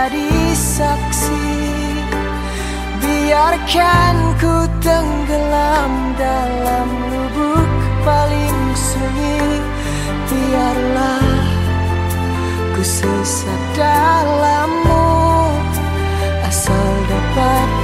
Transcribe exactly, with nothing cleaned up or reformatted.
jadi saksi. Biarkan ku tenggelam dalam lubuk paling sunyi. Biarlah ku sesat dalammu, asal dapat